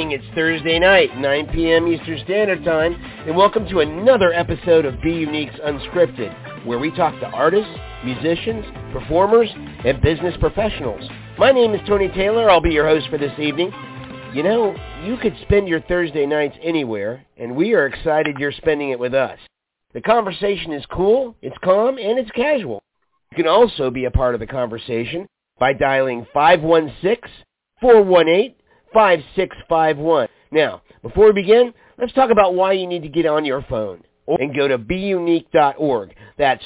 evening. It's Thursday night, 9 p.m. Eastern Standard Time, and welcome to another episode of Be Unique's Unscripted, where we talk to artists, musicians, performers, and business professionals. My name is Tony Taylor. I'll be your host for this evening. You know, you could spend your Thursday nights anywhere, and we are excited you're spending it with us. The conversation is cool, it's calm, and it's casual. You can also be a part of the conversation by dialing 516-418-5651. Now, before we begin, let's talk about why you need to get on your phone and go to beunique.org. That's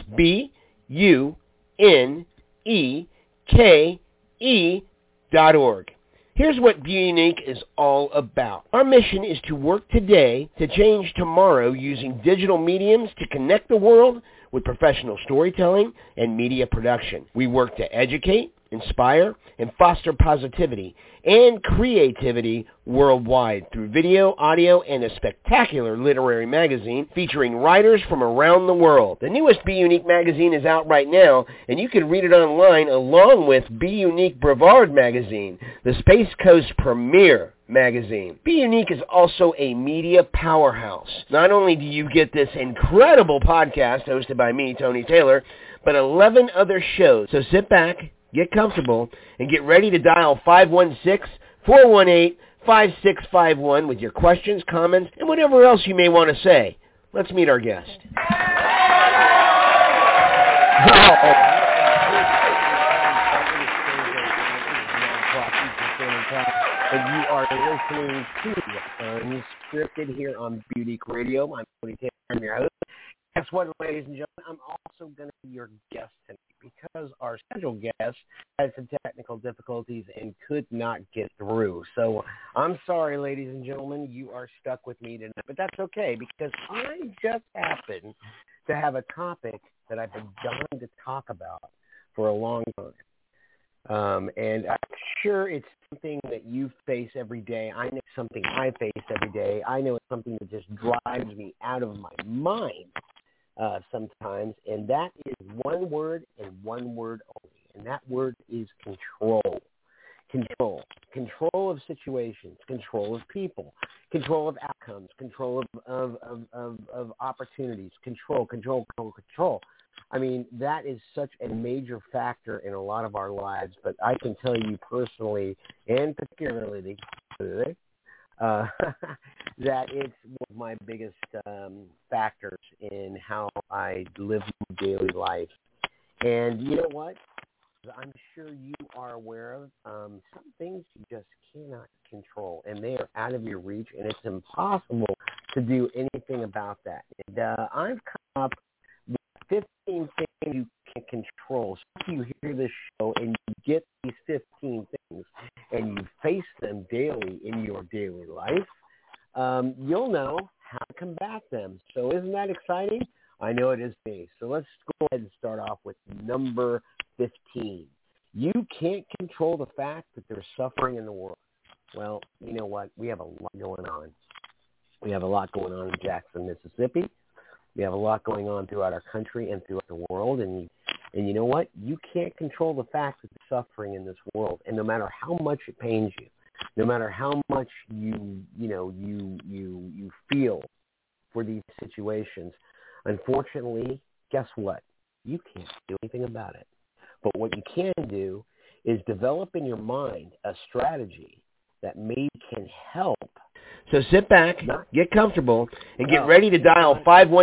BUNEKE.org. Here's what Be Unique is all about. Our mission is to work today to change tomorrow using digital mediums to connect the world with professional storytelling and media production. We work to educate, inspire, and foster positivity and creativity worldwide through video, audio, and a spectacular literary magazine featuring writers from around the world. The newest Be Unique magazine is out right now, and you can read it online along with Be Unique Brevard magazine, the Space Coast premier magazine. Be Unique is also a media powerhouse. Not only do you get this incredible podcast hosted by me, Tony Taylor, but 11 other shows. So sit back, get comfortable, and get ready to dial 516-418-5651 with your questions, comments, and whatever else you may want to say. Let's meet our guest. And you are listening to Unscripted here on Be Unique Radio. I'm Tony Taylor, I'm your host. Guess what, ladies and gentlemen? I'm also going to be your guest tonight because our scheduled guest had some technical difficulties and could not get through. So I'm sorry, ladies and gentlemen, you are stuck with me tonight. But that's okay because I just happen to have a topic that I've been dying to talk about for a long time. And I'm sure it's something that you face every day. I know it's something I face every day. I know it's something that just drives me out of my mind sometimes, and that is one word and one word only, and that word is control. Control of situations, control of people, control of outcomes, control of opportunities, control. I mean, that is such a major factor in a lot of our lives, but I can tell you personally and particularly that it's one of my biggest factors in how I live my daily life. And you know what? I'm sure you are aware of some things you just cannot control, and they are out of your reach, and it's impossible to do anything about that. And I've come up with 15 things you can control. So if you hear this show and you get these 15 things and you face them daily in your daily life, you'll know how to combat them. So isn't that exciting? I know it is me. So let's go ahead and start off with number 15. You can't control the fact that there's suffering in the world. Well, you know what? We have a lot going on. We have a lot going on in Jackson, Mississippi. We have a lot going on throughout our country and throughout the world. And you know what? You can't control the fact that there's suffering in this world. And no matter how much it pains you, no matter how much you feel for these situations, unfortunately, guess what? You can't do anything about it. But what you can do is develop in your mind a strategy that maybe can help. So sit back, get comfortable, and get ready to dial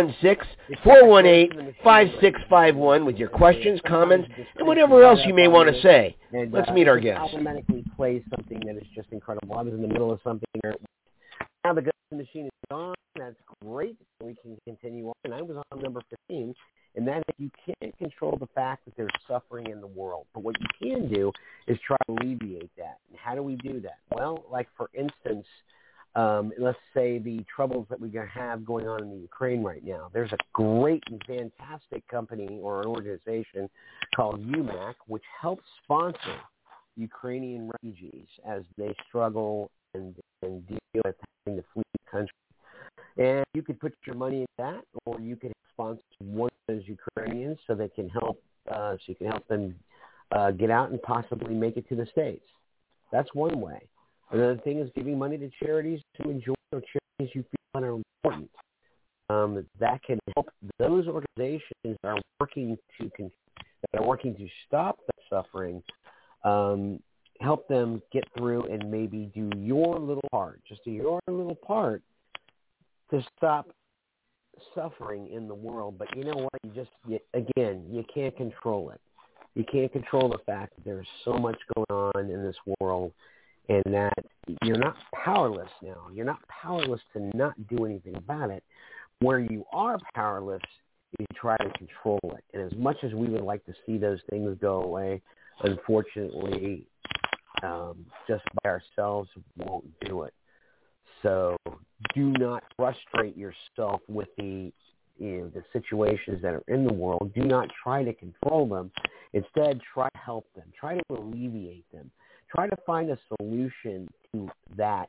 516-418-5651 with your questions, comments, and whatever else you may want to say. Let's meet our guest. Automatically play something that is just incredible. I was in the middle of something. Now the machine is gone. That's great. We can continue on. And I was on number 15, and that is you can't control the fact that there's suffering in the world. But what you can do is try to alleviate that. And how do we do that? Well, like for instance, let's say the troubles that we have going on in the Ukraine right now. There's a great and fantastic company or an organization called UMAC, which helps sponsor Ukrainian refugees as they struggle and deal with having to flee the country. And you could put your money in that, or you could sponsor one of those Ukrainians so they can help. So you can help them get out and possibly make it to the States. That's one way. Another thing is giving money to charities to enjoy, or charities you feel are important. That can help those organizations that are working to stop the suffering. Help them get through and maybe do your little part, just do your little part to stop suffering in the world. But you know what? You can't control it. You can't control the fact that there's so much going on in this world, and that you're not powerless now. You're not powerless to not do anything about it. Where you are powerless, you try to control it. And as much as we would like to see those things go away, unfortunately, just by ourselves won't do it. So do not frustrate yourself with the situations that are in the world. Do not try to control them. Instead, try to help them. Try to alleviate them. Try to find a solution to that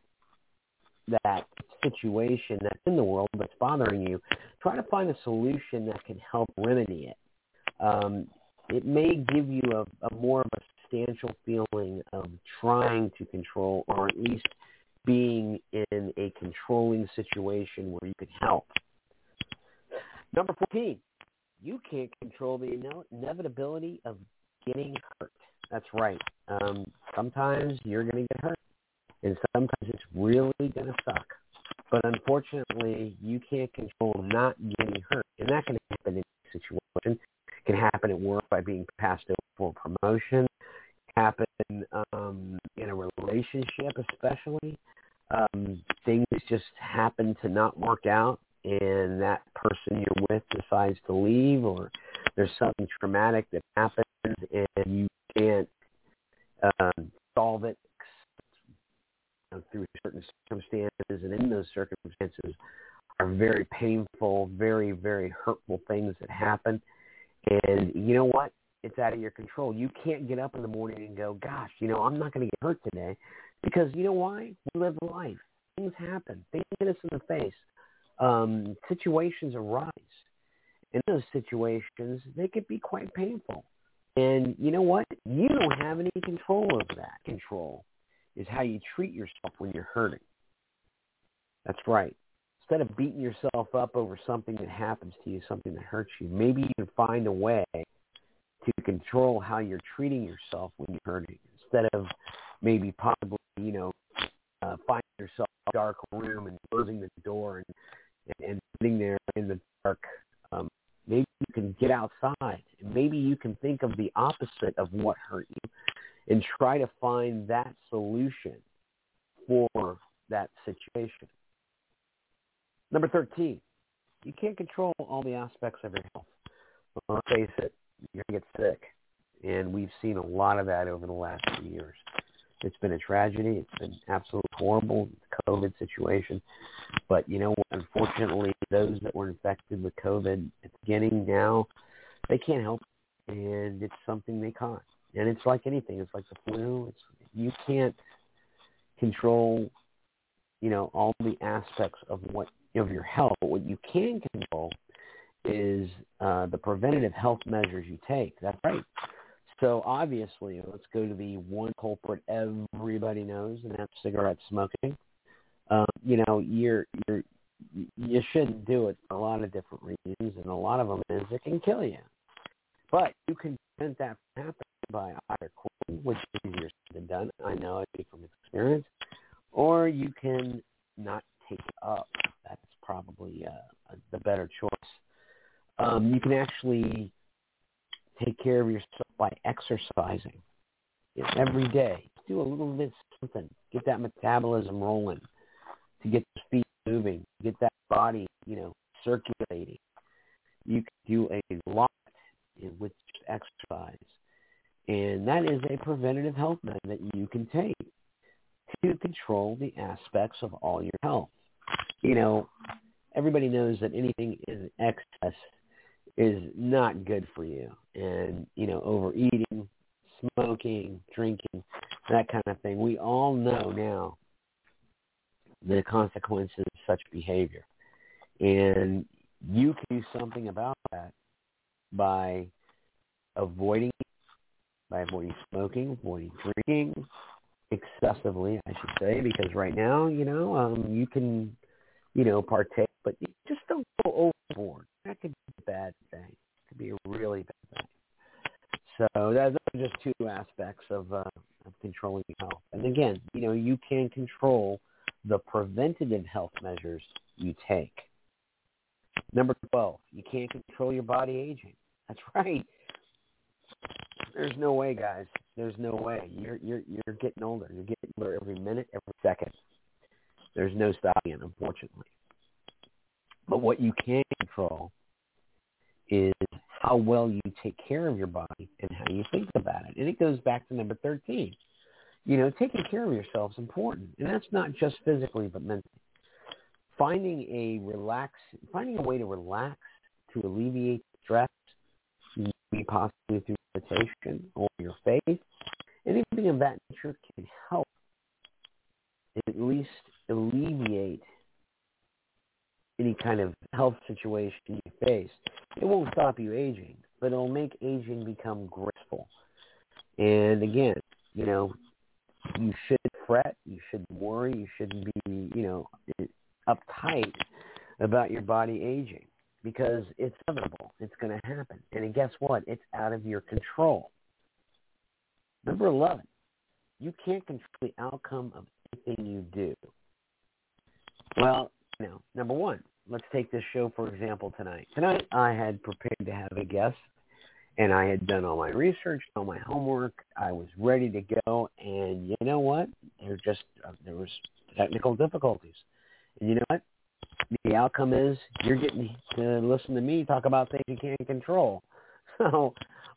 situation that's in the world that's bothering you. Try to find a solution that can help remedy it. It may give you a more of a substantial feeling of trying to control, or at least being in a controlling situation where you could help. Number 14, you can't control the inevitability of getting hurt. That's right. Sometimes you're going to get hurt, and sometimes it's really going to suck. But unfortunately, you can't control not getting hurt, and that can happen in any situation. It can happen at work by being passed over for promotion. It can happen in a relationship, especially. Things just happen to not work out, and that person you're with decides to leave, or there's something traumatic that happens, and you can't solve it through certain circumstances, and in those circumstances are very painful, very, very hurtful things that happen. And you know what? It's out of your control. You can't get up in the morning and go, gosh, I'm not going to get hurt today. Because you know why? We live life. Things happen. Things hit us in the face. Situations arise. In those situations, they could be quite painful. And you know what? You don't have any control over that. Control is how you treat yourself when you're hurting. That's right. Instead of beating yourself up over something that happens to you, something that hurts you, maybe you can find a way to control how you're treating yourself when you're hurting. Instead of maybe possibly, finding yourself in a dark room and closing the door and sitting there in the dark, maybe you can get outside. And maybe you can think of the opposite of what hurt you and try to find that solution for that situation. Number 13, you can't control all the aspects of your health. Well, let's face it, you're going to get sick. And we've seen a lot of that over the last few years. It's been a tragedy. It's been absolutely horrible, the COVID situation. But you know what? Unfortunately, those that were infected with COVID at the beginning now, they can't help it. And it's something they caught. And it's like anything. It's like the flu. You can't control, all the aspects of your health. But what you can control is the preventative health measures you take. That's right. So obviously, let's go to the one culprit everybody knows, and that's cigarette smoking. You shouldn't do it for a lot of different reasons, and a lot of them is it can kill you. But you can prevent that from happening by either quitting, which is easier said than done. I know I speak from experience, or you can not take it up. That's probably the better choice. You can actually take care of yourself by exercising every day. Do a little bit of something. Get that metabolism rolling, to get the feet moving, get that body, circulating. You can do a lot with exercise. And that is a preventative health measure that you can take to control the aspects of all your health. Everybody knows that anything in excess is not good for you. And, overeating, smoking, drinking, that kind of thing. We all know now the consequences of such behavior. And you can do something about that by avoiding smoking, avoiding drinking, excessively, I should say, because right now, you can, partake, but you just don't go overboard. That could be a bad thing. It could be a really bad thing. So those are just two aspects of controlling your health. And again, you can control the preventative health measures you take. Number 12, you can't control your body aging. That's right. There's no way, guys. There's no way. You're getting older. You're getting older every minute, every second. There's no stopping it, unfortunately. But what you can control is how well you take care of your body and how you think about it. And it goes back to number 13. Taking care of yourself is important. And that's not just physically, but mentally. Finding a way to relax, to alleviate stress, maybe possibly through meditation or your faith, anything of that nature can help at least alleviate any kind of health situation you face. It won't stop you aging, but it'll make aging become graceful. And again, you shouldn't fret, you shouldn't worry, you shouldn't be, uptight about your body aging, because it's inevitable. It's going to happen. And guess what? It's out of your control. Number 11, you can't control the outcome of anything you do. Well, number one, let's take this show, for example, tonight. Tonight, I had prepared to have a guest, and I had done all my research, all my homework. I was ready to go, and you know what? There was technical difficulties. And you know what? The outcome is you're getting to listen to me talk about things you can't control. So,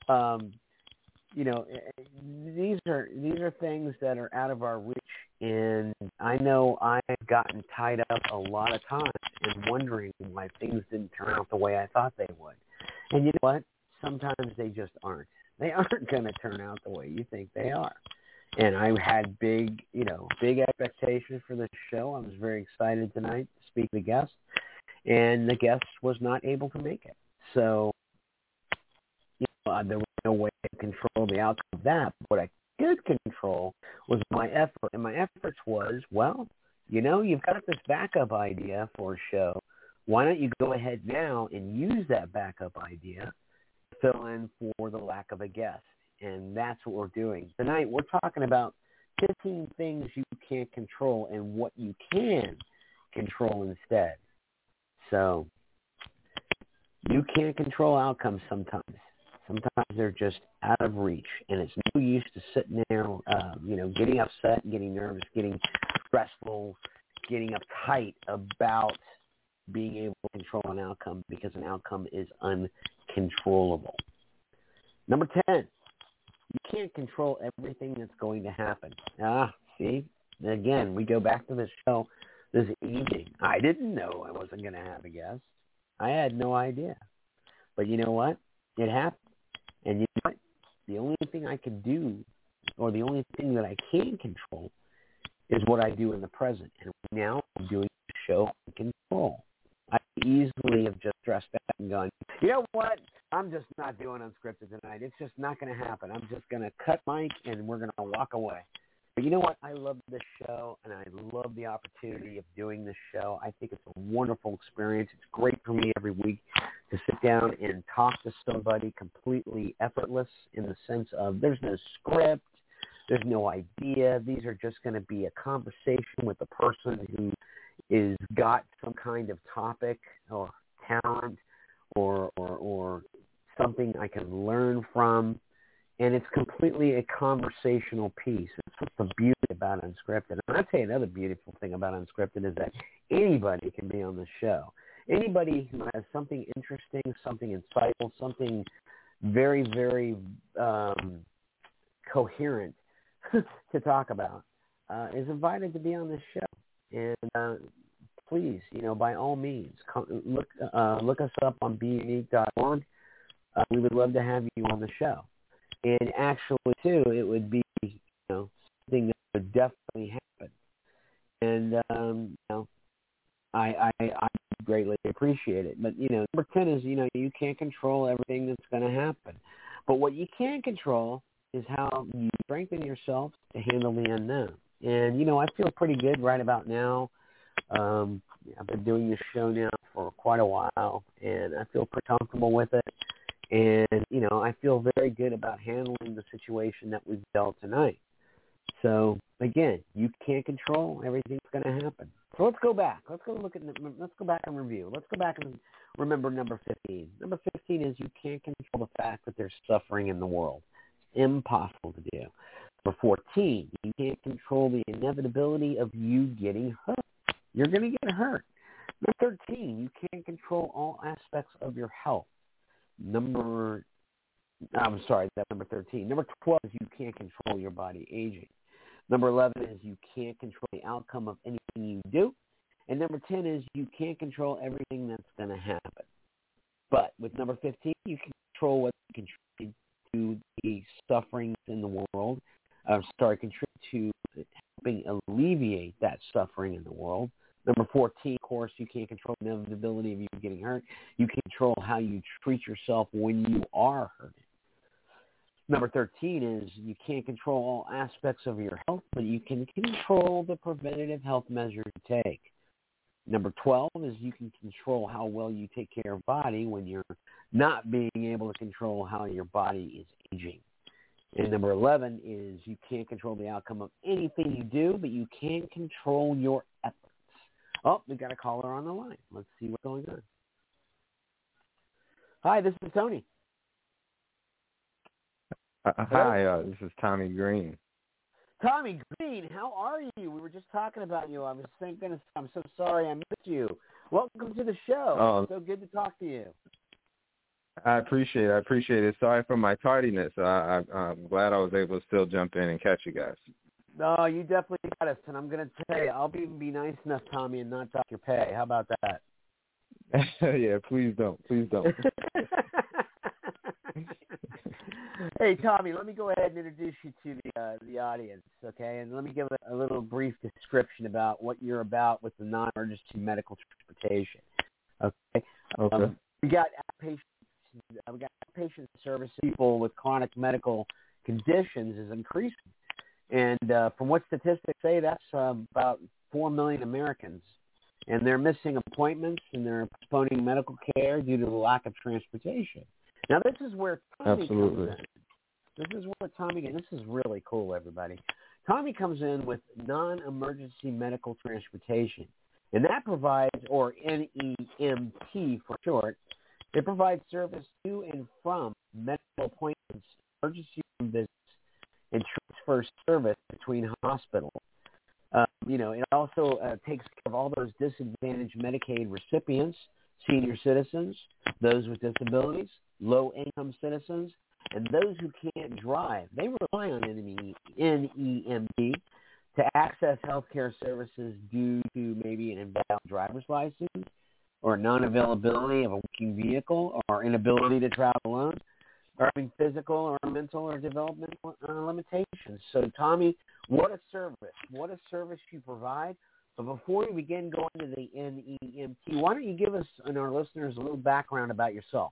these are things that are out of our reach, and I know I've gotten tied up a lot of times and wondering why things didn't turn out the way I thought they would. And you know what? Sometimes they just aren't. They aren't going to turn out the way you think they are. And I had big expectations for this show. I was very excited tonight to speak to the guest, and the guest was not able to make it. So, there was no way to control the outcome of that. What I could control was my effort, and my efforts was, you've got this backup idea for a show. Why don't you go ahead now and use that backup idea to fill in for the lack of a guest? And that's what we're doing. Tonight, we're talking about 15 things you can't control and what you can control instead. So, you can't control outcomes sometimes. Sometimes they're just out of reach, and it's no use to sitting there, getting upset, getting nervous, getting stressful, getting uptight about being able to control an outcome, because an outcome is uncontrollable. Number 10. You can't control everything that's going to happen. See? Again, we go back to this show this evening. I didn't know I wasn't going to have a guest. I had no idea. But you know what? It happened. And you know what? The only thing I can do, or the only thing that I can control, is what I do in the present. And right now, I'm doing the show in control. I easily have just dressed out and gone, you know what? I'm just not doing Unscripted tonight. It's just not going to happen. I'm just going to cut Mike, and we're going to walk away. But you know what? I love this show, and I love the opportunity of doing this show. I think it's a wonderful experience. It's great for me every week to sit down and talk to somebody completely effortless, in the sense of there's no script, there's no idea. These are just going to be a conversation with a person who is got some kind of topic or talent or something I can learn from. And it's completely a conversational piece. That's what's the beauty about Unscripted. And I'll tell you another beautiful thing about Unscripted is that anybody can be on the show. Anybody who has something interesting, something insightful, something very, very coherent to talk about is invited to be on this show. And please, by all means, look us up on beunique.org. We would love to have you on the show. And actually, too, it would be, something that would definitely happen. And, I greatly appreciate it. But, number 10 is, you can't control everything that's going to happen. But what you can control is how you strengthen yourself to handle the unknown. And, I feel pretty good right about now. I've been doing this show now for quite a while, and I feel pretty comfortable with it. And, I feel very good about handling the situation that we've dealt tonight. So, again, you can't control everything that's going to happen. So let's go back. Let's go back and review. Let's go back and remember number 15. Number 15 is you can't control the fact that there's suffering in the world. It's impossible to do. Number 14, you can't control the inevitability of you getting hurt. You're going to get hurt. Number 13, you can't control all aspects of your health. That's number 13. Number 12 is you can't control your body aging. Number 11 is you can't control the outcome of anything you do. And number 10 is you can't control everything that's going to happen. But with number 15, you can control what you contribute to the sufferings in the world. Contribute to helping alleviate that suffering in the world. Number 14, of course, you can't control the inevitability of you getting hurt. You can control how you treat yourself when you are hurt. Number 13 is you can't control all aspects of your health, but you can control the preventative health measures you take. Number 12 is you can control how well you take care of your body when you're not being able to control how your body is aging. And number 11 is you can't control the outcome of anything you do, but you can control your efforts. Oh, we got a caller on the line. Let's see what's going on. Hi, this is Tony. Hi, this is Tommy Green. Tommy Green, how are you? We were just talking about you. I was thinking, I'm so sorry I missed you. Welcome to the show. Oh, so good to talk to you. I appreciate it. Sorry for my tardiness. I'm glad I was able to still jump in and catch you guys. No, you definitely got us, and I'm going to tell you, I'll be nice enough, Tommy, and not dock your pay. How about that? Yeah, please don't. Hey, Tommy, let me go ahead and introduce you to the audience, okay? And let me give a little brief description about what you're about with the non-emergency medical transportation, okay? We got outpatient service. People with chronic medical conditions is increasing. And from what statistics say, that's about 4 million Americans. And they're missing appointments and they're postponing medical care due to the lack of transportation. Now, this is where Tommy comes in. This is really cool, everybody. Tommy comes in with non-emergency medical transportation. And that provides, or NEMT for short, it provides service to and from medical appointments, emergency room visits, and transfer service between hospitals. It also takes care of all those disadvantaged Medicaid recipients, senior citizens, those with disabilities, low-income citizens, and those who can't drive. They rely on NEMT to access health care services due to maybe an invalid driver's license or non-availability of a working vehicle or inability to travel alone, or having physical or mental or developmental limitations. So, Tommy, what a service you provide. But before we begin going to the NEMT, why don't you give us and our listeners a little background about yourself?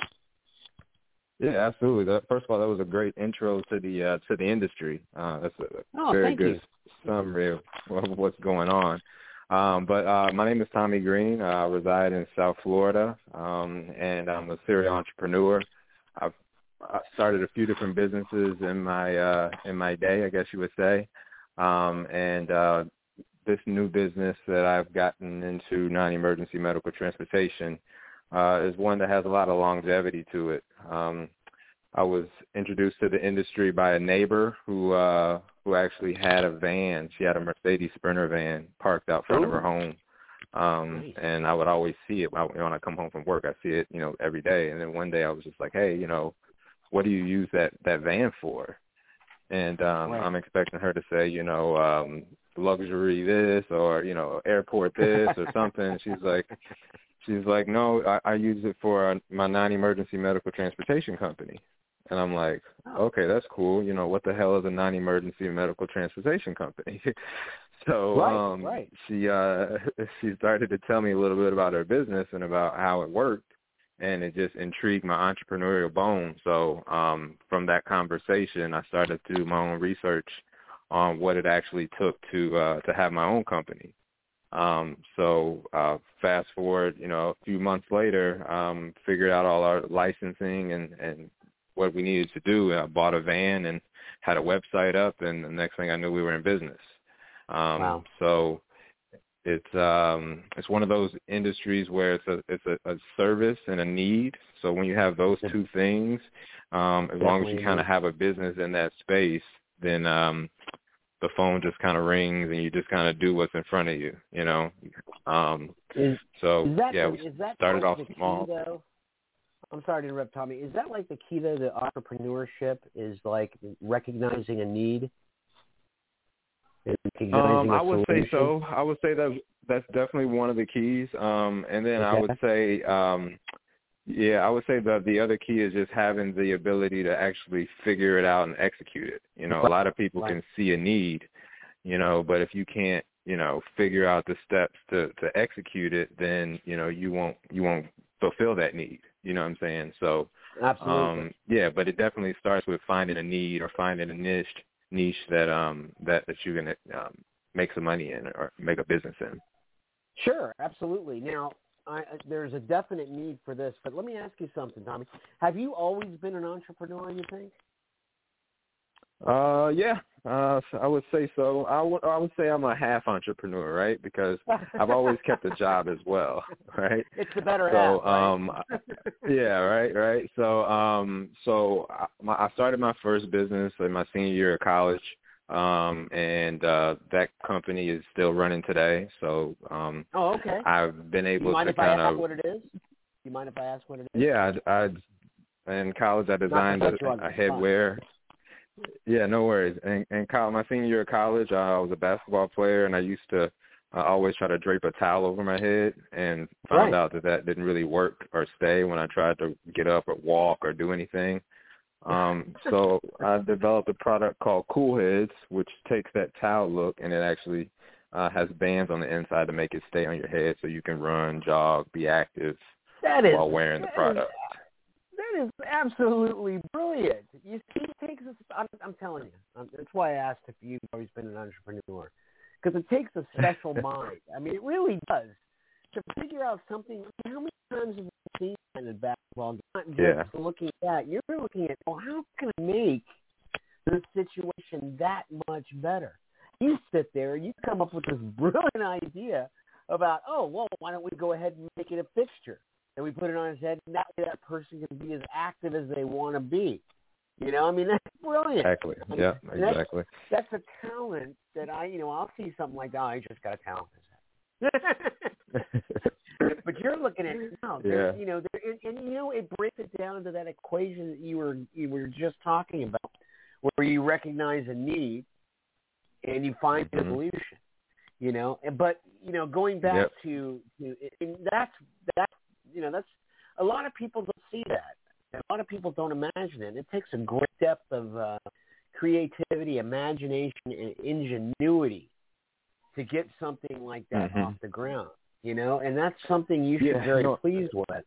Yeah, absolutely. First of all, that was a great intro to the industry. That's a very good summary of what's going on. But my name is Tommy Green. I reside in South Florida, and I'm a serial entrepreneur. I started a few different businesses in my day, I guess you would say, and this new business that I've gotten into, non-emergency medical transportation, is one that has a lot of longevity to it. I was introduced to the industry by a neighbor who actually had a van. She had a Mercedes Sprinter van parked out front of her home. And I would always see it when I come home from work. I see it, every day. And then one day I was just like, hey, what do you use that van for? And I'm expecting her to say, luxury this or, airport this or something. She's like, no, I use it for my non-emergency medical transportation company. And I'm like, okay, that's cool. What the hell is a non-emergency medical transportation company? So she started to tell me a little bit about her business and about how it worked. and it just intrigued my entrepreneurial bone. So from that conversation, I started to do my own research on what it actually took to have my own company. So fast forward, a few months later, figured out all our licensing and what we needed to do. I bought a van and had a website up, and the next thing I knew, we were in business. Wow. So it's one of those industries where it's a service and a need. So when you have those two things, as long as you kind of have a business in that space, then the phone just kind of rings and you just kind of do what's in front of you, we started off small. Though? I'm sorry to interrupt, Tommy. Is that like the key to the entrepreneurship, is like recognizing a need? I would say so. I would say that's definitely one of the keys. And then I would say, I would say that the other key is just having the ability to actually figure it out and execute it. A lot of people can see a need, but if you can't, figure out the steps to execute it, then, you won't fulfill that need. You know what I'm saying? So, absolutely. But it definitely starts with finding a need or finding a niche that you're going to make some money in or make a business in. Sure, absolutely. Now, there's a definite need for this, but let me ask you something, Tommy. Have you always been an entrepreneur, you think? I would say so. I would say I'm a half entrepreneur, right? Because I've always kept a job as well, right? It's the better half, right? right. So I started my first business in my senior year of college, and that company is still running today. So okay. I've been able to kind of. Do you mind if I ask what it is? Do you mind if I ask what it is? Yeah, in college I designed a headwear. Yeah, no worries. In my senior year of college, I was a basketball player, and I used to always try to drape a towel over my head, and found out that didn't really work or stay when I tried to get up or walk or do anything. So I developed a product called Cool Heads, which takes that towel look, and it actually has bands on the inside to make it stay on your head so you can run, jog, be active while wearing the product. That is absolutely brilliant. You see, it takes I'm telling you. That's why I asked if you've always been an entrepreneur. Because it takes a special mind. I mean, it really does. To figure out something, how many times have you seen that in basketball? Not just looking at, you're looking at, how can I make this situation that much better? You sit there, you come up with this brilliant idea about, why don't we go ahead and make it a fixture? And we put it on his head, and that way that person can be as active as they want to be. I mean, that's brilliant. Exactly. Yeah, exactly. That's a talent that I'll see something like that. I just got a talent for that. But you're looking at it now. It breaks it down to that equation that you were just talking about, where you recognize a need and you find a solution. But going back to that's a lot of people don't see that. A lot of people don't imagine it. It takes a great depth of creativity, imagination, and ingenuity to get something like that off the ground, and that's something you should be very pleased with,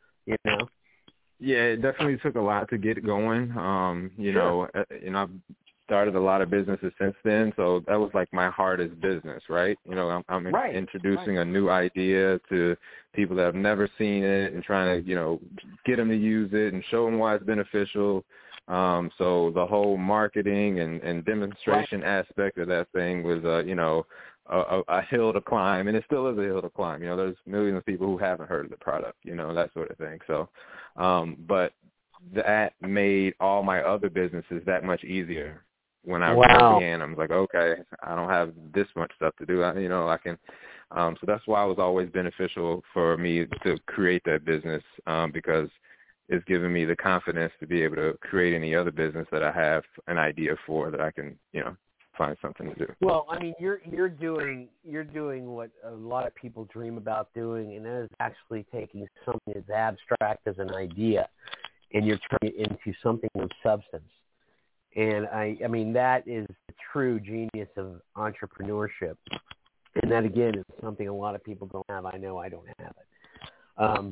Yeah, it definitely took a lot to get it going. I've started a lot of businesses since then, so that was like my hardest business, right? I'm introducing a new idea to people that have never seen it and trying to, get them to use it and show them why it's beneficial. So the whole marketing and demonstration aspect of that thing was, a hill to climb, and it still is a hill to climb. There's millions of people who haven't heard of the product, that sort of thing. So, but that made all my other businesses that much easier. When I began, I was like, okay, I don't have this much stuff to do. I can. So that's why it was always beneficial for me to create that business, because it's given me the confidence to be able to create any other business that I have an idea for that I can, find something to do. Well, I mean, you're doing what a lot of people dream about doing, and that is actually taking something as abstract as an idea, and you're turning it into something of substance. And I mean, that is the true genius of entrepreneurship. And that, again, is something a lot of people don't have. I know I don't have it.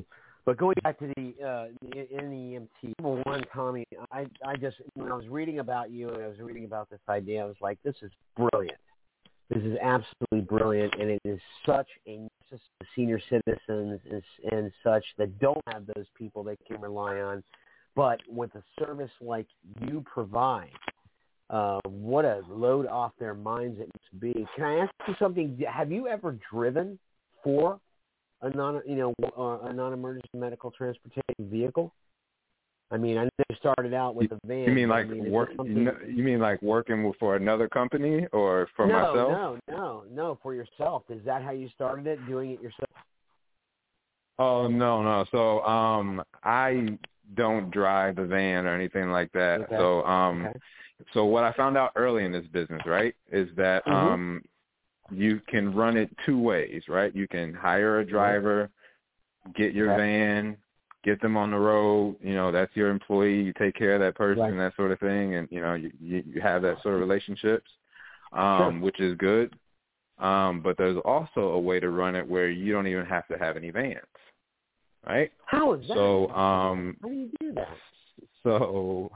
But going back to the NEMT, number one, Tommy, I just, when I was reading about you and I was reading about this idea, I was like, this is brilliant. This is absolutely brilliant, and it is such a senior citizens and such that don't have those people they can rely on. But with a service like you provide, what a load off their minds it must be. Can I ask you something? Have you ever driven for a non-emergency medical transportation vehicle? I mean, I know you started out with a van. You mean like You mean like working for another company or for myself? No, for yourself. Is that how you started it? Doing it yourself? Oh no. So I don't drive the van or anything like that. Okay. So so what I found out early in this business, right, is that you can run it two ways, right? You can hire a driver, get your van, get them on the road. You know, that's your employee. You take care of that person, that sort of thing, and you know you have that sort of relationships, which is good. But there's also a way to run it where you don't even have to have any vans, right? How is that? So how do you do that? So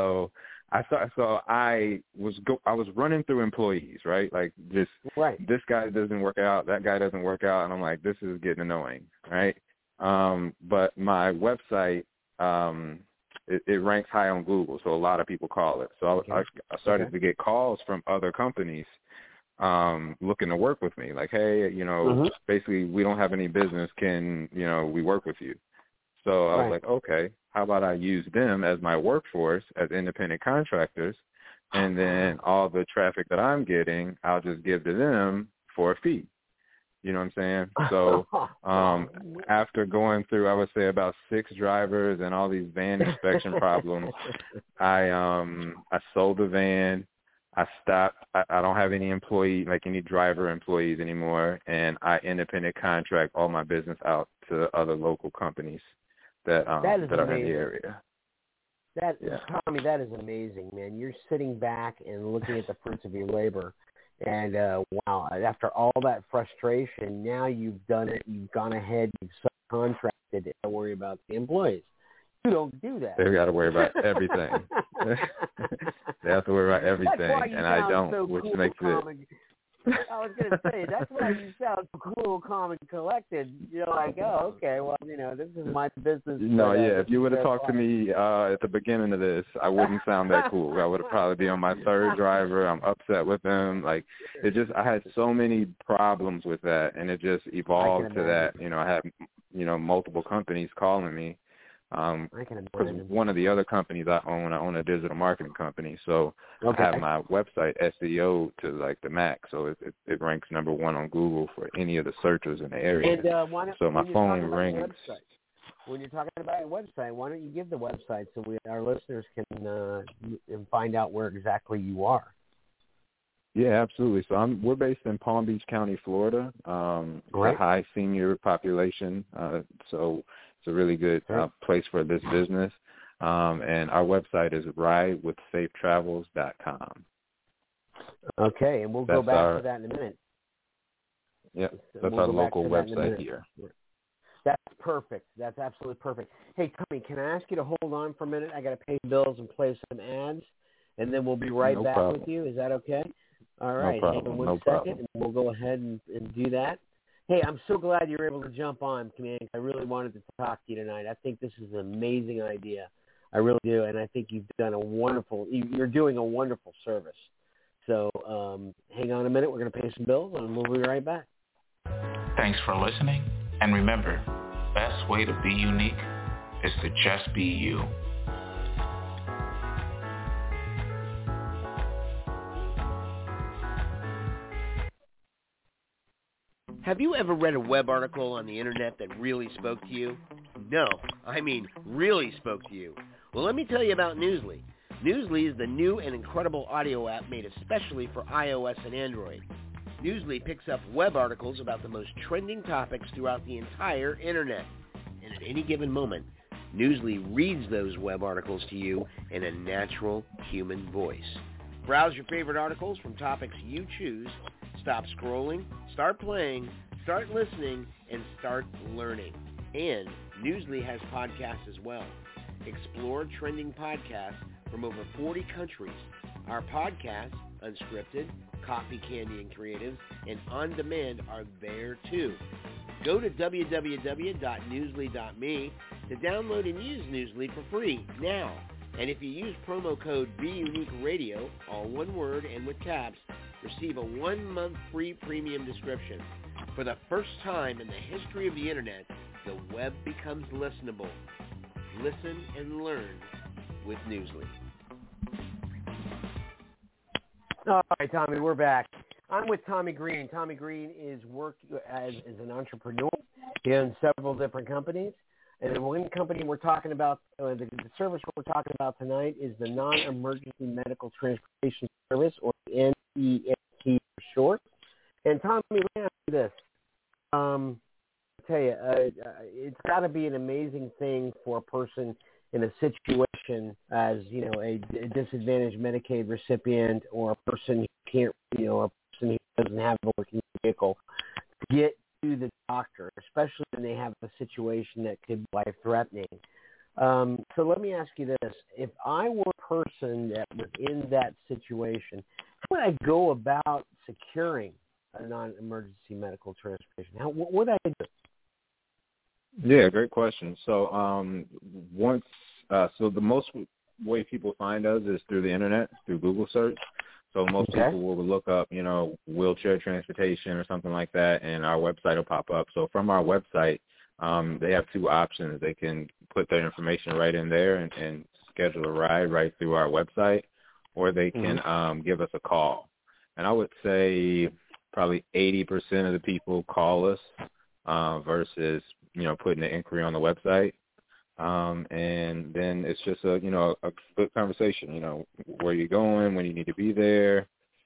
I was running through employees, right? Like this guy doesn't work out, that guy doesn't work out, and I'm like, this is getting annoying, right? But my website, it ranks high on Google, so a lot of people call it. So I started to get calls from other companies looking to work with me, like, hey, you know, basically we don't have any business, can, you know, we work with you? So I was like, okay, how about I use them as my workforce as independent contractors, and then all the traffic that I'm getting, I'll just give to them for a fee. You know what I'm saying? So after going through, I would say, about 6 drivers and all these van inspection problems, I sold the van. I stopped. I don't have any any driver employees anymore, and I independent contract all my business out to other local companies that are in the area. Tommy, that is amazing, man. You're sitting back and looking at the fruits of your labor, and wow, after all that frustration, now you've done it. You've gone ahead. You've subcontracted. Don't worry about the employees. You don't do that. They've got to worry about everything. They have to worry about everything, and I don't, so which cool, makes it. I was going to say, that's why you sound cool, calm, and collected. You're like, oh, okay, well, you know, this is my business. No, if you would have talked to me at the beginning of this, I wouldn't sound that cool. I would have probably been on my 3rd driver. I'm upset with them. Like, I had so many problems with that, and it just evolved to that. You know, I had, multiple companies calling me. Because one of the other companies I own a digital marketing company, so I have my website SEO to like the max, so it ranks number 1 on Google for any of the searchers in the area. And so my phone rings. When you're talking about your website, why don't you give the website so our listeners can find out where exactly you are? Yeah, absolutely. So we're based in Palm Beach County, Florida. A high senior population, so it's a really good place for this business. And our website is ridewithsafetravels.com. Okay, and we'll go back to that in a minute. Yeah, that's our local website here. That's perfect. That's absolutely perfect. Hey, Tommy, can I ask you to hold on for a minute? I got to pay bills and play some ads, and then we'll be right back with you. Is that okay? All right. No problem. Hang on one second, and we'll go ahead and do that. Hey, I'm so glad you were able to jump on, man. I really wanted to talk to you tonight. I think this is an amazing idea. I really do, and I think you're doing a wonderful service. So hang on a minute. We're going to pay some bills, and we'll be right back. Thanks for listening. And remember, best way to be unique is to just be you. Have you ever read a web article on the internet that really spoke to you? No, I mean really spoke to you. Well, let me tell you about Newsly. Newsly is the new and incredible audio app made especially for iOS and Android. Newsly picks up web articles about the most trending topics throughout the entire internet. And at any given moment, Newsly reads those web articles to you in a natural human voice. Browse your favorite articles from topics you choose. Stop scrolling, start playing, start listening, and start learning. And Newsly has podcasts as well. Explore trending podcasts from over 40 countries. Our podcasts, Unscripted, Coffee, Candy, and Creatives, and On Demand are there too. Go to www.newsly.me to download and use Newsly for free now. And if you use promo code BeUniqueRadio, all one word and with caps, receive a 1-month free premium subscription. For the first time in the history of the Internet, the web becomes listenable. Listen and learn with Newsly. All right, Tommy, we're back. I'm with Tommy Green. Tommy Green is as an entrepreneur. He owns several different companies. And the one company we're talking about, the service we're talking about tonight is the Non-Emergency Medical Transportation Service, or NEMT for short. And Tommy, let me ask you this. I tell you, it's got to be an amazing thing for a person in a situation as, a disadvantaged Medicaid recipient, or a person who can't, a person who doesn't have a working vehicle, to get to the doctor, especially when they have a situation that could be life-threatening. So let me ask you this. If I were a person that was in that situation, how would I go about securing a non-emergency medical transportation? What would I do? Yeah, great question. So so the most way people find us is through the internet, through Google search. So most people will look up, wheelchair transportation or something like that, and our website will pop up. So from our website, they have two options. They can put their information right in there and schedule a ride right through our website, or they can give us a call. And I would say probably 80% of the people call us versus, putting an inquiry on the website. And then it's just a good conversation, where you're going, when you need to be there,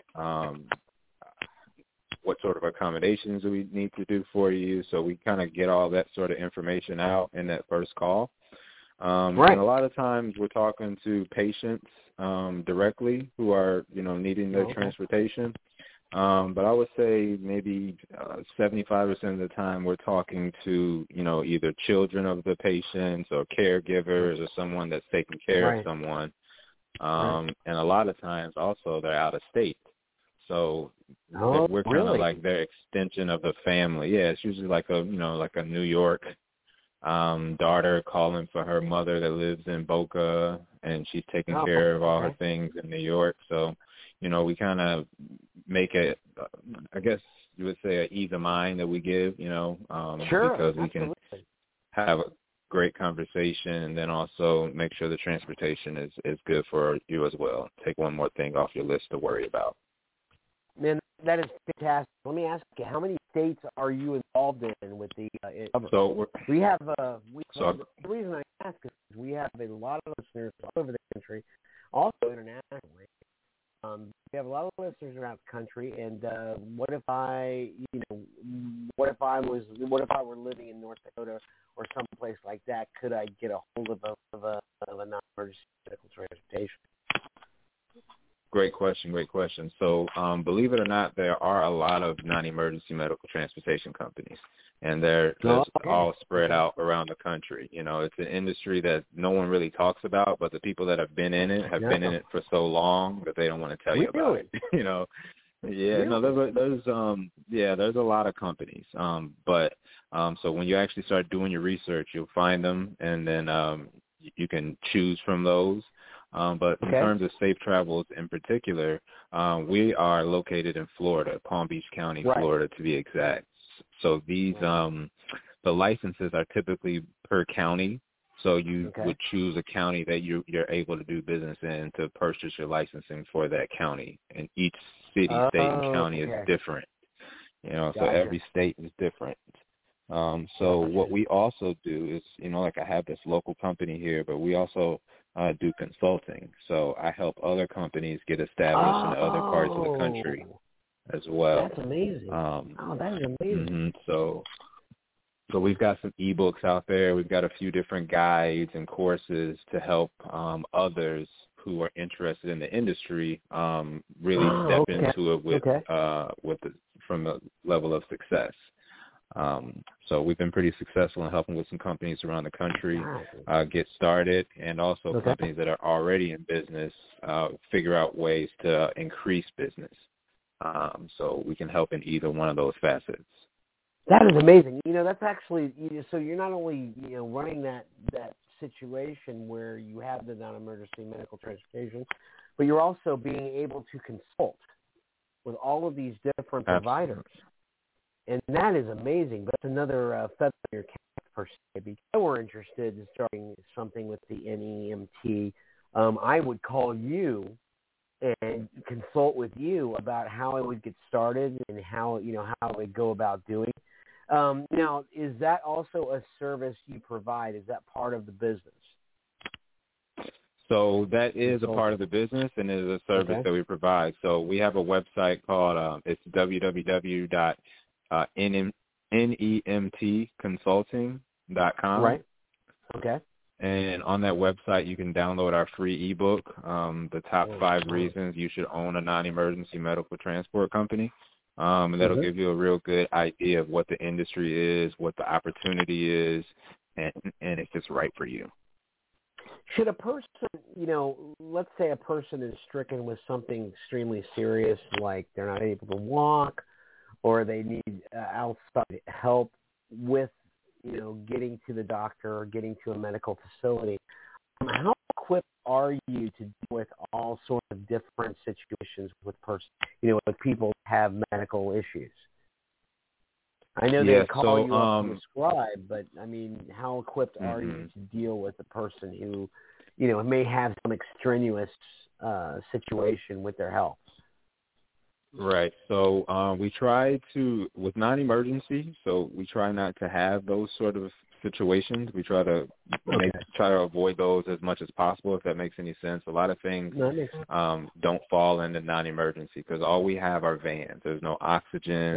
what sort of accommodations do we need to do for you. So we kind of get all that sort of information out in that first call. And a lot of times we're talking to patients directly who are, needing their transportation. But I would say maybe 75% of the time we're talking to, either children of the patients or caregivers or someone that's taking care of someone. And a lot of times also they're out of state. So we're kind of like their extension of the family. Yeah, it's usually like a New York daughter calling for her mother that lives in Boca, and she's taking care of all her things in New York. So, we kind of make it, I guess you would say, an ease of mind that we give, because we can have a great conversation and then also make sure the transportation is good for you as well. Take one more thing off your list to worry about. Man, that is fantastic. Let me ask you, how many states are you involved in with the So the reason I ask is we have a lot of listeners all over the country, also internationally. We have a lot of listeners around the country, and what if I were living in North Dakota or someplace like that? Could I get a hold of a non-emergency medical transportation? Great question. So believe it or not, there are a lot of non-emergency medical transportation companies, and they're all spread out around the country. It's an industry that no one really talks about, but the people that have been in it have been in it for so long that they don't want to tell you about it. There's a lot of companies. But so when you actually start doing your research, you'll find them, and then you can choose from those. But in terms of safe travels in particular, we are located in Florida, Palm Beach County, Florida, to be exact. So these, the licenses are typically per county. So you would choose a county that you're able to do business in to purchase your licensing for that county. And each city, state, and county is different. So every state is different. So what we also do is, like I have this local company here, but we also do consulting. So I help other companies get established in other parts of the country as well. That's amazing. That is amazing. So we've got some ebooks out there. We've got a few different guides and courses to help others who are interested in the industry really step into it from a level of success. So we've been pretty successful in helping with some companies around the country get started, and also companies that are already in business figure out ways to increase business. So we can help in either one of those facets. That is amazing. That's actually, so you're not only, running that situation where you have the non-emergency medical transportation, but you're also being able to consult with all of these different providers. And that is amazing. But that's another feather in your cap, per se. Because we're interested in starting something with the NEMT, I would call you and consult with you about how I would get started and how I would go about doing. Now, is that also a service you provide? Is that part of the business? So that is a part of the business, and it is a service that we provide. So we have a website called it's www.nemtconsulting.com. Right. Okay. And on that website, you can download our free ebook, The Top 5 Reasons You Should Own a Non-Emergency Medical Transport Company. And that'll give you a real good idea of what the industry is, what the opportunity is, and if it's right for you. Should a person, let's say a person is stricken with something extremely serious, like they're not able to walk, or they need outside help with, getting to the doctor or getting to a medical facility, how equipped are you to deal with all sorts of different situations with with people who have medical issues? I know they call you up to prescribe, but how equipped are you to deal with a person who, may have some extraneous situation with their health? Right. So we try to, with non-emergency, so we try not to have those sort of situations. We try to try to avoid those as much as possible, if that makes any sense. A lot of things don't fall into non-emergency because all we have are vans. There's no oxygen.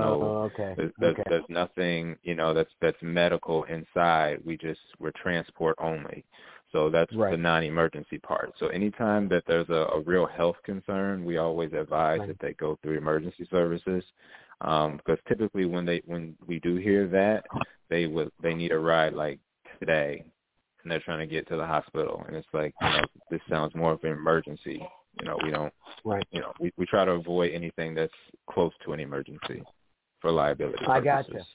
There's nothing, that's medical inside. We're transport only. So that's the non-emergency part. So anytime that there's a real health concern, we always advise that they go through emergency services, because typically when we do hear that, they need a ride like today, and they're trying to get to the hospital, and it's like, this sounds more of an emergency. We don't. We try to avoid anything that's close to an emergency for liability purposes. I gotcha.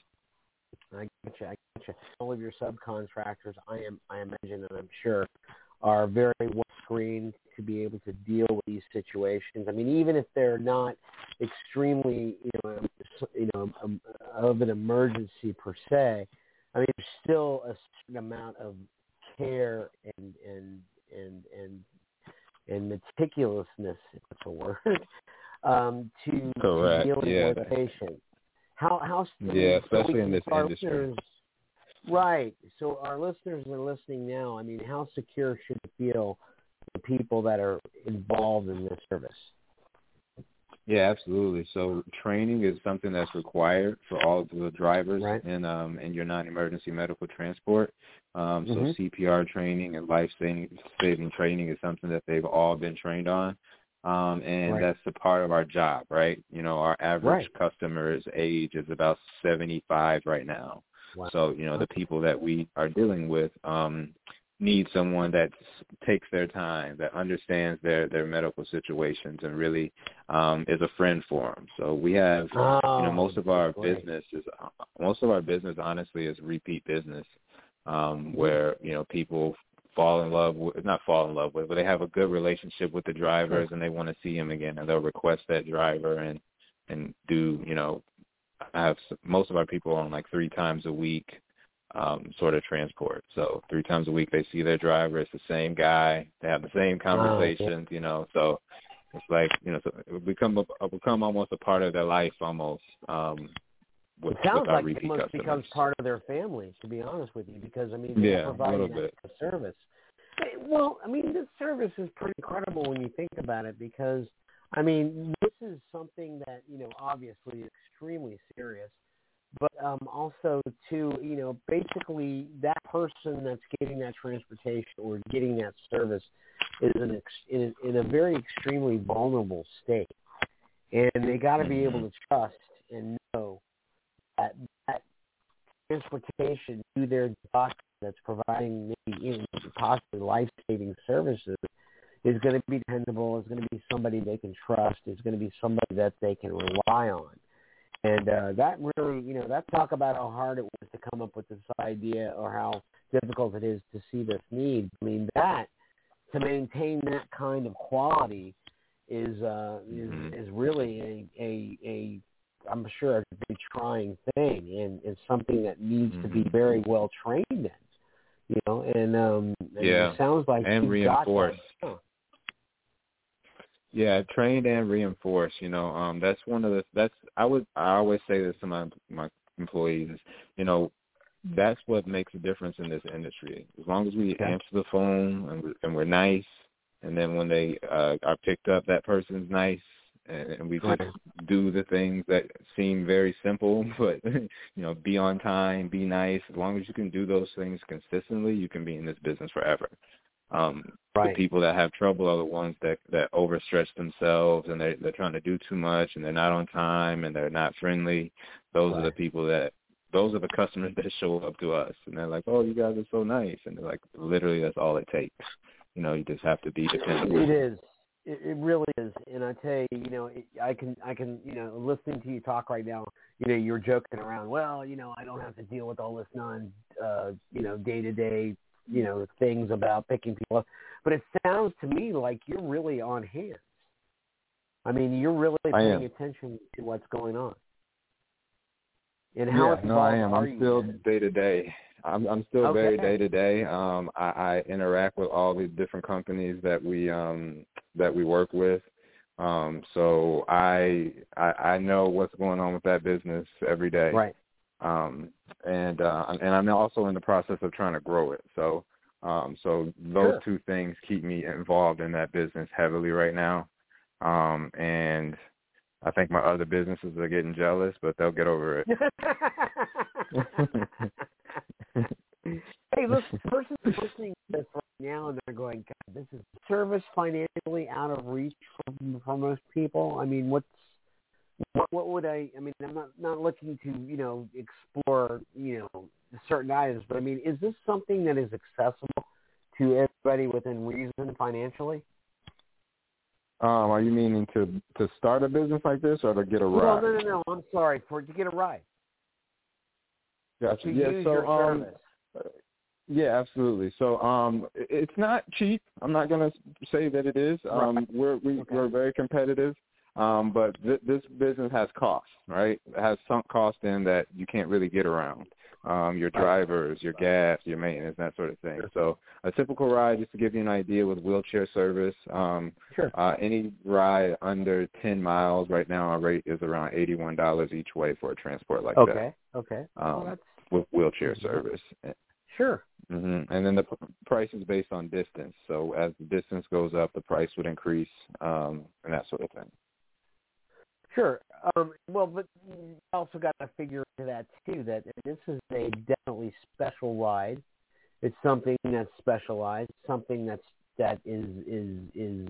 All of your subcontractors, I imagine, and I'm sure, are very well screened to be able to deal with these situations. Even if they're not extremely, of an emergency per se, there's still a certain amount of care and meticulousness, if that's a word, to dealing with a patient. Especially in this industry. Right. So our listeners are listening now. How secure should it feel the people that are involved in this service? Yeah, absolutely. So training is something that's required for all the drivers in your non-emergency medical transport. So CPR training and life-saving training is something that they've all been trained on. And that's a part of our job, right? Our average customer's age is about 75 right now. Wow. So, the people that we are dealing with need someone that takes their time, that understands their medical situations, and really is a friend for them. So we have, most of our business, honestly, is repeat business, where, people not fall in love with, but they have a good relationship with the drivers, and they want to see them again, and they'll request that driver and do, most of our people on like 3 times a week sort of transport. So 3 times a week they see their driver. It's the same guy. They have the same conversations, so it's like, so it become almost a part of their life almost. It sounds like it almost becomes part of their family, to be honest with you, because, they're providing that service. Well, this service is pretty incredible when you think about it, because, this is something that, obviously is extremely serious, but also, too, basically that person that's getting that transportation or getting that service is in a very extremely vulnerable state, and they got to be able to trust and know that transportation to their doctor that's providing maybe possibly life-saving services is going to be dependable, is going to be somebody they can trust, is going to be somebody that they can rely on. And that really, that talk about how hard it was to come up with this idea or how difficult it is to see this need. I mean, that, to maintain that kind of quality is really a I'm sure a very trying thing and something that needs to be very well trained in, and it sounds like and reinforced. Yeah, trained and reinforced. That's one of the. I always say this to my employees. That's what makes a difference in this industry. As long as we answer the phone and we're nice, and then when they are picked up, that person's nice, and we just do the things that seem very simple, but be on time, be nice. As long as you can do those things consistently, you can be in this business forever. The people that have trouble are the ones that overstretch themselves, and they're trying to do too much, and they're not on time, and they're not friendly. Those are the people those are the customers that show up to us, and they're like, "Oh, you guys are so nice," and they're like, "Literally, that's all it takes." You just have to be dependable. It is. It really is. And I tell you, I can, listening to you talk right now, you're joking around. Well, I don't have to deal with all this day-to-day, things about picking people up. But it sounds to me like you're really on hand. I mean, you're really paying attention to what's going on. And how I am. I'm still day-to-day. I'm still very day-to-day. I interact with all the different companies that we work with. So I know what's going on with that business every day. Right. And I'm also in the process of trying to grow it. So those two things keep me involved in that business heavily right now. And I think my other businesses are getting jealous, but they'll get over it. Hey, look, the person's listening to this right now, and they're going, God, this is service financially out of reach for most people. I mean, what would I'm not looking to, explore, certain items, but I mean, is this something that is accessible to everybody within reason financially? Are you meaning to start a business like this or to get a ride? No. I'm sorry, to get a ride. Gotcha. To use your service. Yeah, absolutely. So it's not cheap. I'm not going to say that it is. We're very competitive, but this business has costs, right? It has sunk costs in that you can't really get around. Your drivers, your gas, your maintenance, that sort of thing. So a typical ride, just to give you an idea, with wheelchair service, any ride under 10 miles right now, our rate is around $81 each way for a transport like that. Okay. With wheelchair service. Sure. Mm-hmm. And then the price is based on distance. So as the distance goes up, the price would increase, and that sort of thing. Sure. But you also got to figure into that too, that this is a definitely special ride. It's something that's specialized, something that is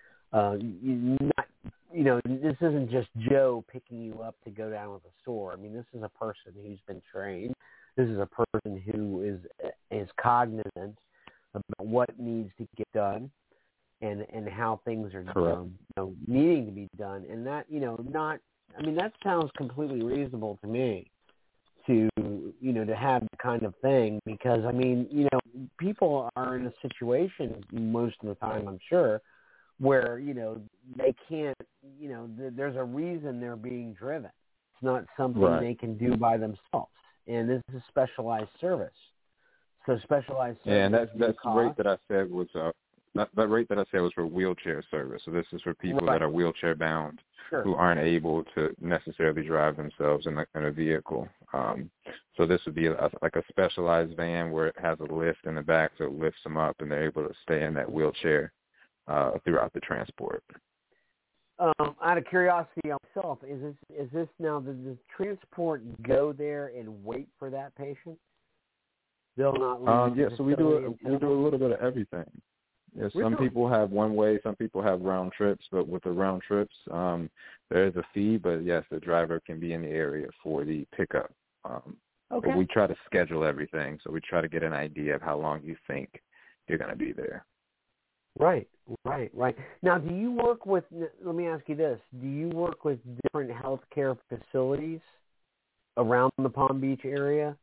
not, this isn't just Joe picking you up to go down to the store. I mean, this is a person who's been trained. This is a person who is cognizant about what needs to get done and how things are needing to be done. And that, that sounds completely reasonable to me to have that kind of thing, because, people are in a situation most of the time, I'm sure, where, they can't, there's a reason they're being driven. It's not something they can do by themselves. And this is a specialized service. So specialized service. Yeah, and that's the rate that I said was that rate that I said was for wheelchair service. So this is for people that are wheelchair bound, who aren't able to necessarily drive themselves in a vehicle. So this would be like a specialized van where it has a lift in the back, so it lifts them up, and they're able to stay in that wheelchair throughout the transport. Out of curiosity myself, is this now, does the transport go there and wait for that patient? They'll not leave. So we do a little bit of everything. Yeah, some people have one way, some people have round trips, but with the round trips, there is a fee, but yes, the driver can be in the area for the pickup. Okay. But we try to schedule everything, so we try to get an idea of how long you think you're going to be there. Right. Now, do you work with, let me ask you this, do you work with different healthcare facilities around the Palm Beach area?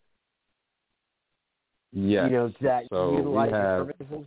Yes. That so utilize your services?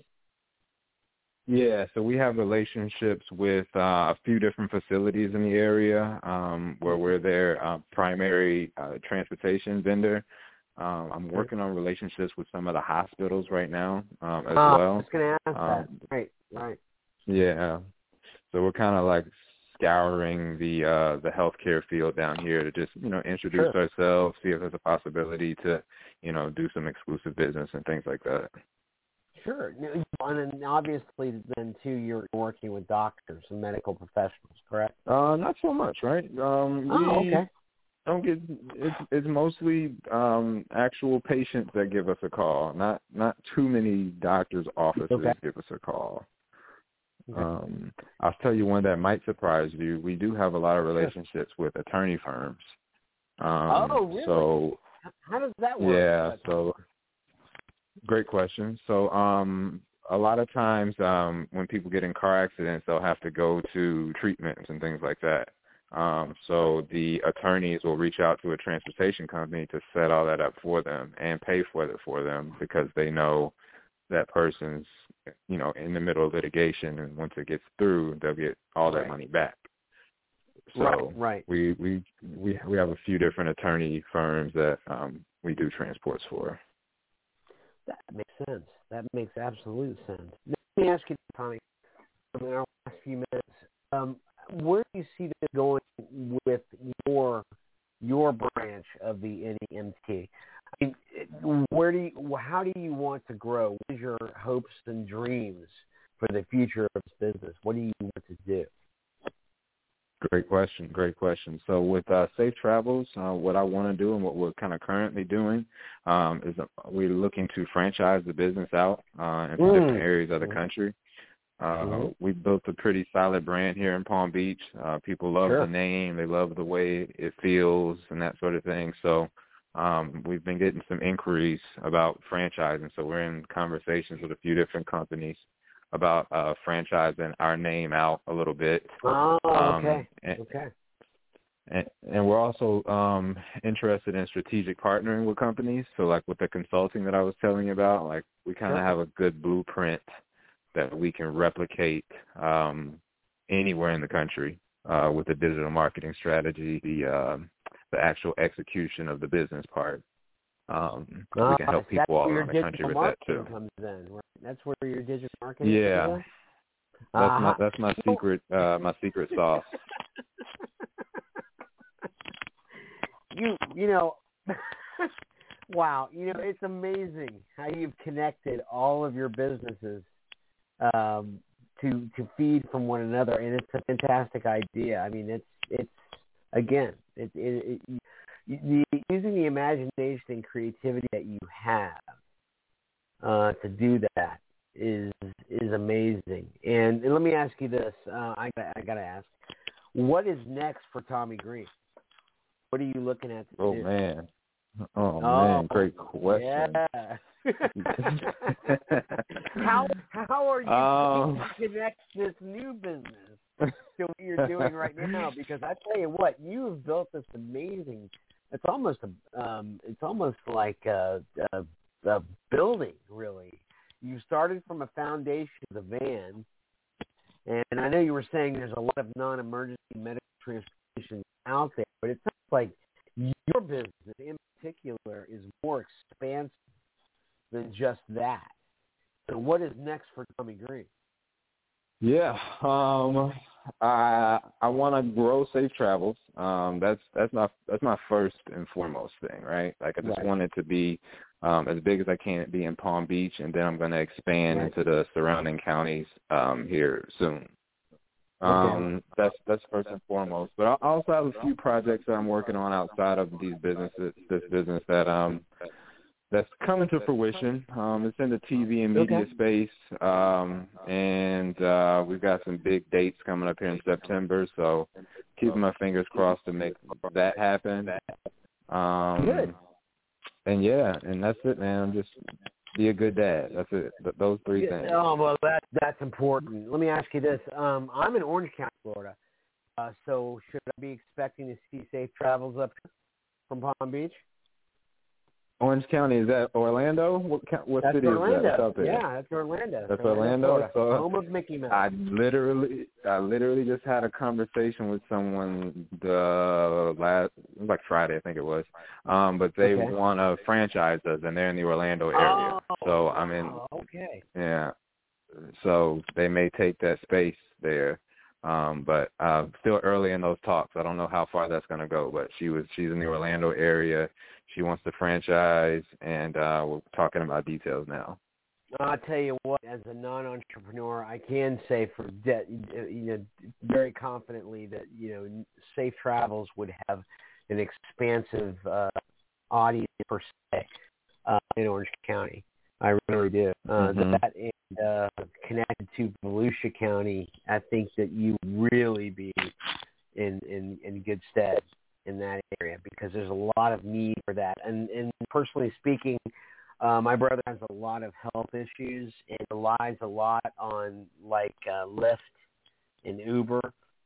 Yeah, so we have relationships with a few different facilities in the area where we're their primary transportation vendor. I'm working on relationships with some of the hospitals right now as well. I was going to ask that. Right. Yeah. So we're kind of like scouring the healthcare field down here to just, introduce ourselves, see if there's a possibility to, do some exclusive business and things like that. Sure. And then obviously then, too, you're working with doctors and medical professionals, correct? Not so much, right? Okay. Don't get it's mostly actual patients that give us a call. Not too many doctors' offices give us a call. Okay. I'll tell you one that might surprise you. We do have a lot of relationships with attorney firms. Really? So how does that work? Yeah. So great question. So a lot of times when people get in car accidents, they'll have to go to treatments and things like that. So the attorneys will reach out to a transportation company to set all that up for them and pay for it for them because they know that person's, in the middle of litigation, and once it gets through, they'll get all that money back. So right. We have a few different attorney firms that we do transports for. That makes sense. That makes absolute sense. Let me ask you, Tommy, in our last few minutes, where do you see this going with your branch of the NEMT? I mean, how do you want to grow? What is your hopes and dreams for the future of this business? What do you want to do? Great question. So with Safe Travels, what I want to do and what we're kind of currently doing is we're looking to franchise the business out into different areas of the country. We built a pretty solid brand here in Palm Beach. People love the name. They love the way it feels and that sort of thing. So we've been getting some inquiries about franchising. So we're in conversations with a few different companies about franchising our name out a little bit. Okay. And we're also interested in strategic partnering with companies. So like with the consulting that I was telling you about, like we kind of have a good blueprint that we can replicate anywhere in the country with the digital marketing strategy, the actual execution of the business part. We can help people all around the country with that too. Comes in, right? That's where your digital marketing comes in? That's my secret sauce. Wow, it's amazing how you've connected all of your businesses to feed from one another, and it's a fantastic idea. I mean, it's using the imagination and creativity that you have to do that is amazing. And let me ask you this: I gotta ask, what is next for Tommy Green? What are you looking at to do? Man, great question. Yeah. How are you going to connect this new business to what you're doing right now? Because I tell you what, you have built this amazing. It's almost like a building, really. You started from a foundation of the van, and I know you were saying there's a lot of non-emergency medical transportation out there, but it sounds like your business in particular is more expansive than just that. So what is next for Tommy Green? Yeah, I want to grow Safe Travels. That's my first and foremost thing, right? Like I just want it to be as big as I can be in Palm Beach, and then I'm going to expand into the surrounding counties here soon. That's first and foremost. But I also have a few projects that I'm working on outside of this business that's coming to fruition. It's in the TV and media space, and we've got some big dates coming up here in September. So keeping my fingers crossed to make that happen. Good. and that's it, man. I'm just be a good dad. That's it. Those three things. Oh, well, that's important. Let me ask you this. I'm in Orange County, Florida. So should I be expecting to see safe travels up from Palm Beach? Orange County, is that Orlando? What city Orlando. Is that? That's out there. Yeah, that's Orlando. That's Orlando. So home of Mickey Mouse. I literally just had a conversation with someone like Friday, I think it was. But they want to franchise us, and they're in the Orlando area. So I'm in. Okay. Yeah. So they may take that space there. But still early in those talks. I don't know how far that's going to go, but she's in the Orlando area. She wants to franchise, and we're talking about details now. I'll tell you what, as a non-entrepreneur, I can say very confidently that, Safe Travels would have an expansive audience per se in Orange County. I really do. That and connected to Volusia County, I think that you really be in good stead in that area, because there's a lot of need for that. And personally speaking, my brother has a lot of health issues and relies a lot on Lyft and Uber.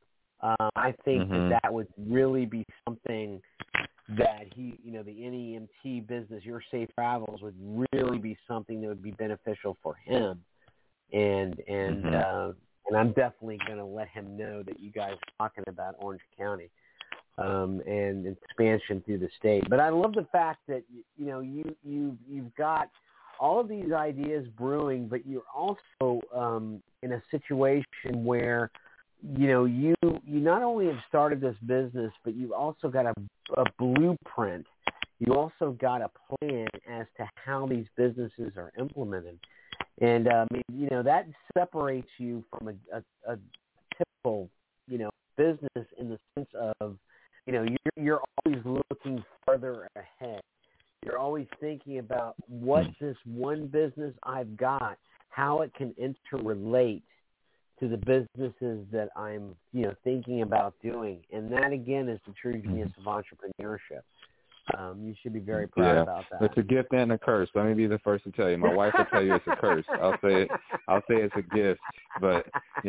I think that would really be something that the NEMT business, your Safe Travels, would really be something that would be beneficial for him. And I'm definitely going to let him know that you guys are talking about Orange County and expansion through the state. But I love the fact that you've got all of these ideas brewing, but you're also in a situation where you not only have started this business, but you've also got a blueprint. You also got a plan as to how these businesses are implemented. And, that separates you from a typical, business in the sense of, you're always looking further ahead. You're always thinking about what's this one business I've got, how it can interrelate to the businesses that I'm, thinking about doing. And that, again, is the true genius of entrepreneurship. You should be very proud about that. It's a gift and a curse. Let me be the first to tell you. My wife will tell you it's a curse. I'll say it's a gift. But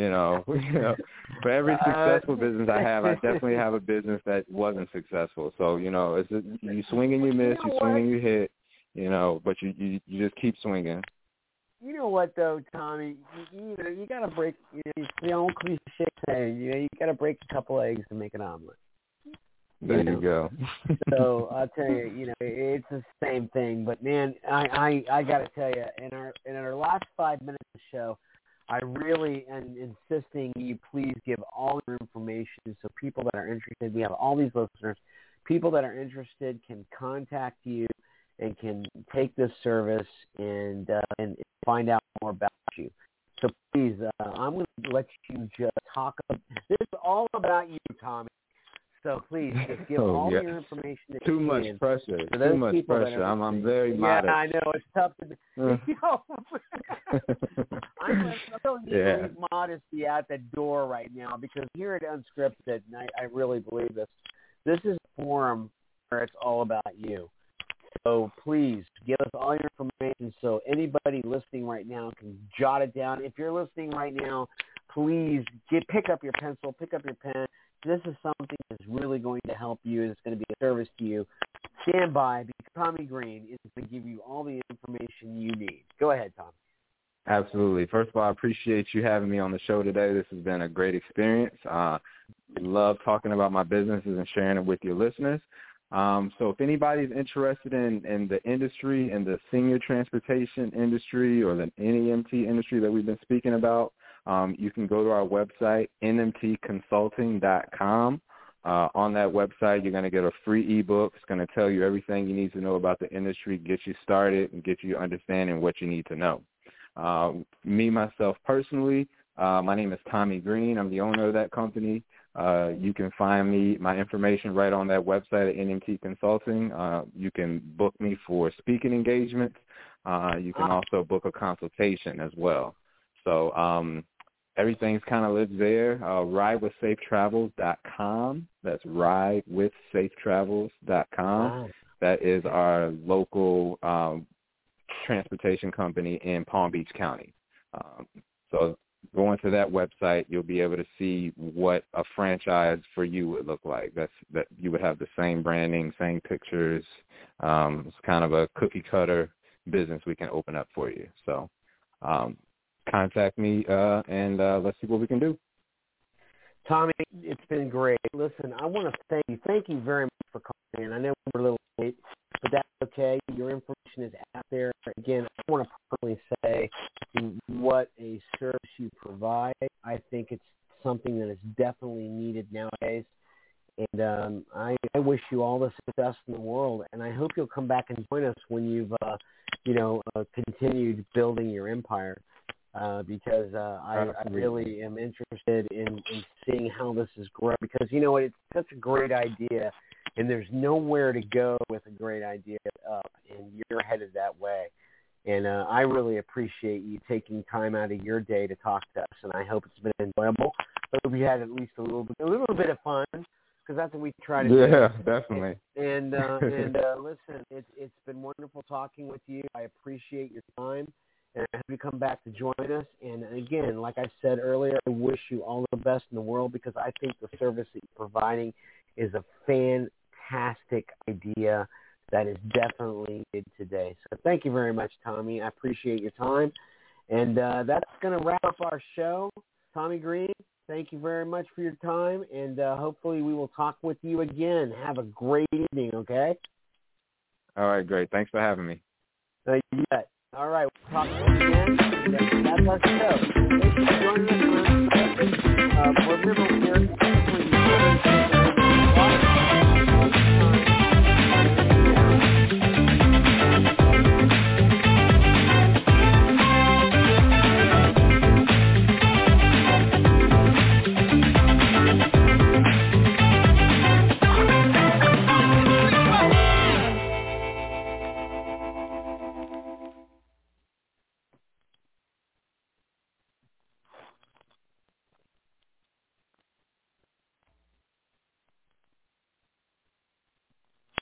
for every successful business I have, I definitely have a business that wasn't successful. So you swing and you miss, you swing and you hit. But you just keep swinging. You know what, though, Tommy? You got to break. The old cliche saying, you got to break a couple eggs to make an omelet. There you go. So I'll tell you, it's the same thing. But man, I got to tell you, in our last 5 minutes of the show, I really am insisting you please give all your information so people that are interested. We have all these listeners. People that are interested can contact you and can take this service and find out more about you. So please, I'm going to let you just talk. This is all about you, Tommy. So please, just give all your information. Too much pressure. Too much pressure. I'm very modest. Yeah, I know. It's tough to I'm telling you to leave modesty out the door right now, because here at Unscripted, and I really believe this, this is a forum where it's all about you. So please give us all your information so anybody listening right now can jot it down. If you're listening right now, please pick up your pencil, pick up your pen. This is something that's really going to help you, and it's going to be a service to you. Stand by, because Tommy Green is going to give you all the information you need. Go ahead, Tom. Absolutely. First of all, I appreciate you having me on the show today. This has been a great experience. Love talking about my businesses and sharing it with your listeners. So if anybody's interested in the industry, in the senior transportation industry or the NEMT industry that we've been speaking about, you can go to our website, nmtconsulting.com. On that website, you're going to get a free ebook. It's going to tell you everything you need to know about the industry, get you started, and get you understanding what you need to know. Me, myself, personally, my name is Tommy Green. I'm the owner of that company. You can find my information right on that website at NMT Consulting. You can book me for speaking engagements. You can also book a consultation as well. So everything's kind of lives there. RideWithSafeTravels.com. That's RideWithSafeTravels.com. That is our local transportation company in Palm Beach County. So going to that website, you'll be able to see what a franchise for you would look like. That you would have the same branding, same pictures. It's kind of a cookie cutter business we can open up for you. So contact me and let's see what we can do. Tommy, it's been great. Listen, I want to thank you. Thank you very much for calling in. I know we're a little late, but that's okay. Your information is out there. Again, I want to personally say what a service you provide. I think it's something that is definitely needed nowadays. And I wish you all the success in the world. And I hope you'll come back and join us when you've, continued building your empire. Because I really am interested in seeing how this is growing. Because, you know what, it's such a great idea, and there's nowhere to go with a great idea up, and you're headed that way. And I really appreciate you taking time out of your day to talk to us, and I hope it's been enjoyable. I hope you had at least a little bit of fun, because that's what we try to do. Yeah, definitely. And listen, it's been wonderful talking with you. I appreciate your time. And I hope you come back to join us. And again, like I said earlier, I wish you all the best in the world, because I think the service that you're providing is a fantastic idea that is definitely needed today. So thank you very much, Tommy. I appreciate your time. And that's going to wrap up our show. Tommy Green, thank you very much for your time. And hopefully we will talk with you again. Have a great evening, okay? All right, great. Thanks for having me. You bet. All right, we'll talk again. That's our show. Thanks for joining us.